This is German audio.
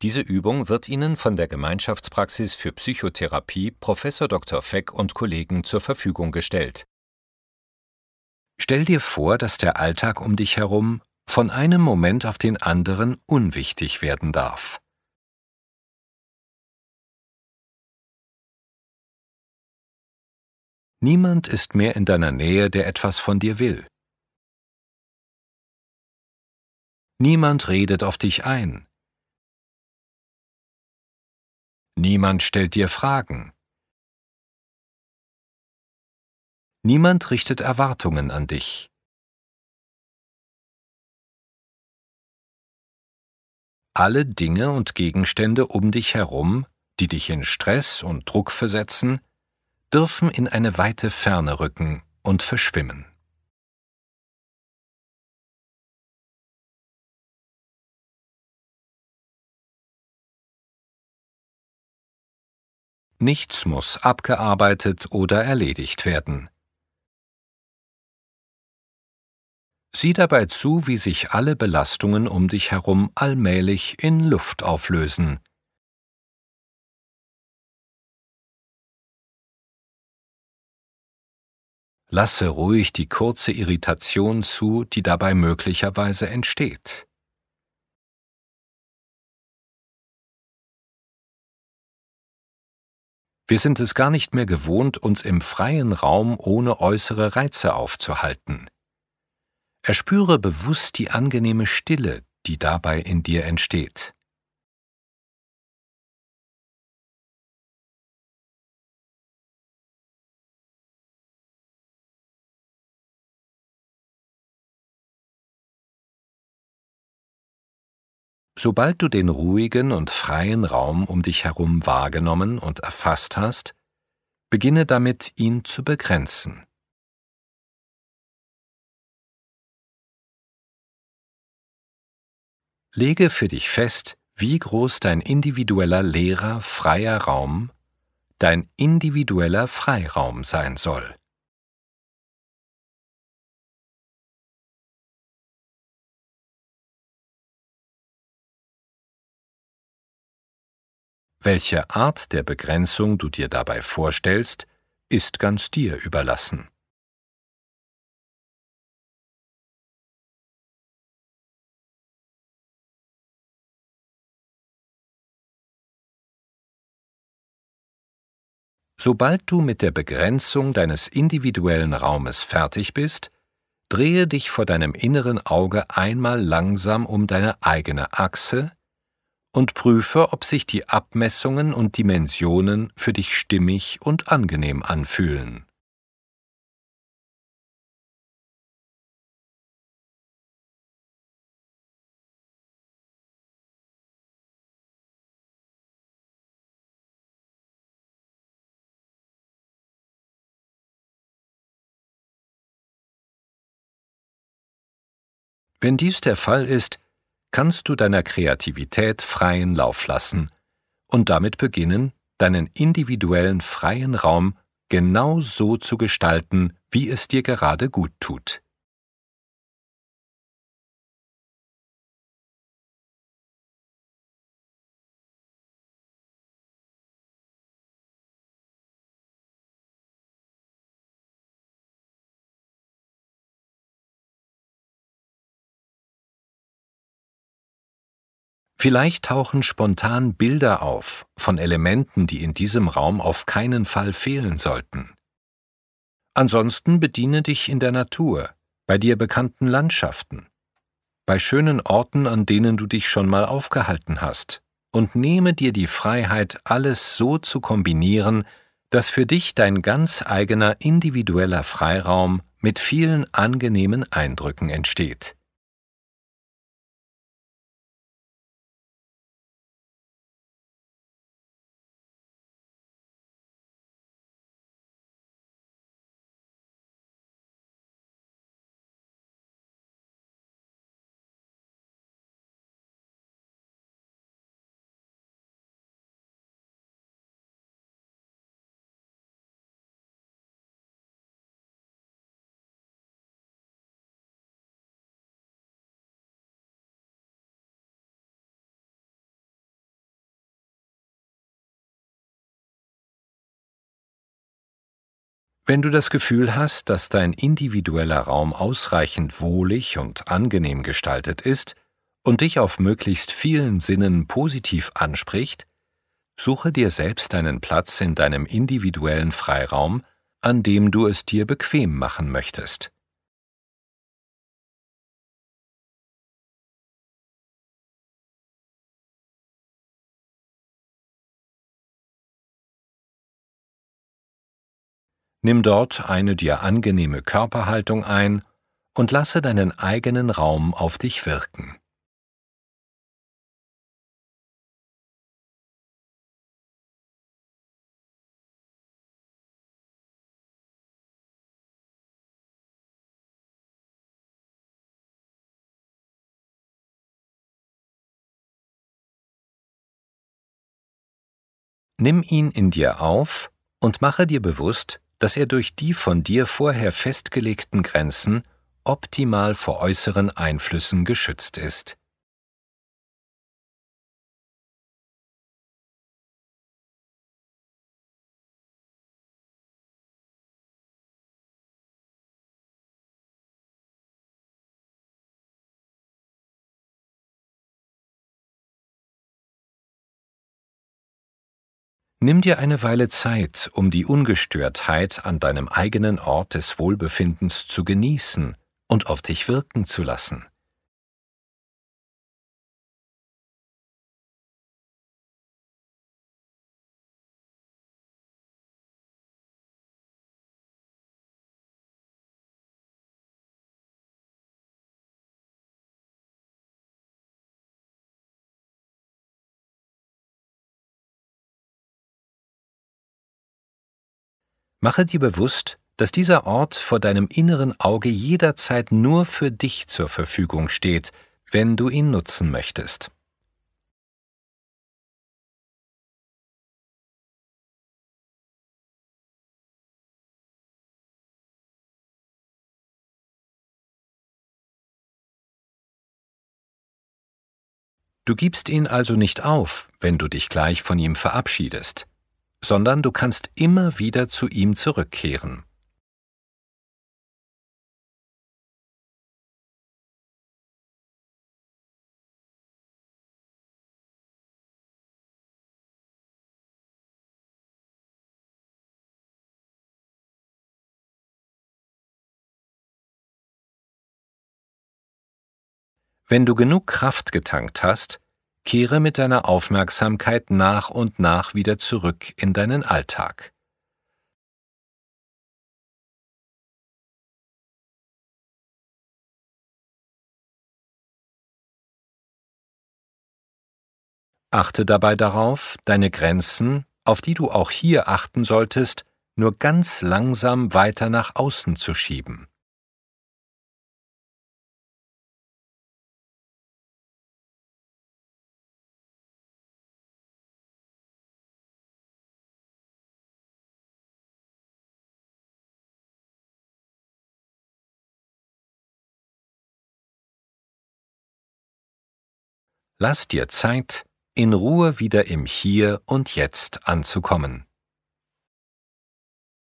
Diese Übung wird Ihnen von der Gemeinschaftspraxis für Psychotherapie Prof. Dr. Feck und Kollegen zur Verfügung gestellt. Stell dir vor, dass der Alltag um dich herum von einem Moment auf den anderen unwichtig werden darf. Niemand ist mehr in deiner Nähe, der etwas von dir will. Niemand redet auf dich ein. Niemand stellt dir Fragen. Niemand richtet Erwartungen an dich. Alle Dinge und Gegenstände um dich herum, die dich in Stress und Druck versetzen, dürfen in eine weite Ferne rücken und verschwimmen. Nichts muss abgearbeitet oder erledigt werden. Sieh dabei zu, wie sich alle Belastungen um dich herum allmählich in Luft auflösen. Lasse ruhig die kurze Irritation zu, die dabei möglicherweise entsteht. Wir sind es gar nicht mehr gewohnt, uns im freien Raum ohne äußere Reize aufzuhalten. Erspüre bewusst die angenehme Stille, die dabei in dir entsteht. Sobald du den ruhigen und freien Raum um dich herum wahrgenommen und erfasst hast, beginne damit, ihn zu begrenzen. Lege für dich fest, wie groß dein individueller leerer, freier Raum, dein individueller Freiraum sein soll. Welche Art der Begrenzung du dir dabei vorstellst, ist ganz dir überlassen. Sobald du mit der Begrenzung deines individuellen Raumes fertig bist, drehe dich vor deinem inneren Auge einmal langsam um deine eigene Achse und prüfe, ob sich die Abmessungen und Dimensionen für dich stimmig und angenehm anfühlen. Wenn dies der Fall ist, kannst du deiner Kreativität freien Lauf lassen und damit beginnen, deinen individuellen freien Raum genau so zu gestalten, wie es dir gerade gut tut. Vielleicht tauchen spontan Bilder auf von Elementen, die in diesem Raum auf keinen Fall fehlen sollten. Ansonsten bediene dich in der Natur, bei dir bekannten Landschaften, bei schönen Orten, an denen du dich schon mal aufgehalten hast, und nehme dir die Freiheit, alles so zu kombinieren, dass für dich dein ganz eigener individueller Freiraum mit vielen angenehmen Eindrücken entsteht. Wenn du das Gefühl hast, dass dein individueller Raum ausreichend wohlig und angenehm gestaltet ist und dich auf möglichst vielen Sinnen positiv anspricht, suche dir selbst einen Platz in deinem individuellen Freiraum, an dem du es dir bequem machen möchtest. Nimm dort eine dir angenehme Körperhaltung ein und lasse deinen eigenen Raum auf dich wirken. Nimm ihn in dir auf und mache dir bewusst, dass er durch die von dir vorher festgelegten Grenzen optimal vor äußeren Einflüssen geschützt ist. Nimm dir eine Weile Zeit, um die Ungestörtheit an deinem eigenen Ort des Wohlbefindens zu genießen und auf dich wirken zu lassen. Mache dir bewusst, dass dieser Ort vor deinem inneren Auge jederzeit nur für dich zur Verfügung steht, wenn du ihn nutzen möchtest. Du gibst ihn also nicht auf, wenn du dich gleich von ihm verabschiedest, sondern du kannst immer wieder zu ihm zurückkehren. Wenn du genug Kraft getankt hast, kehre mit deiner Aufmerksamkeit nach und nach wieder zurück in deinen Alltag. Achte dabei darauf, deine Grenzen, auf die du auch hier achten solltest, nur ganz langsam weiter nach außen zu schieben. Lass dir Zeit, in Ruhe wieder im Hier und Jetzt anzukommen.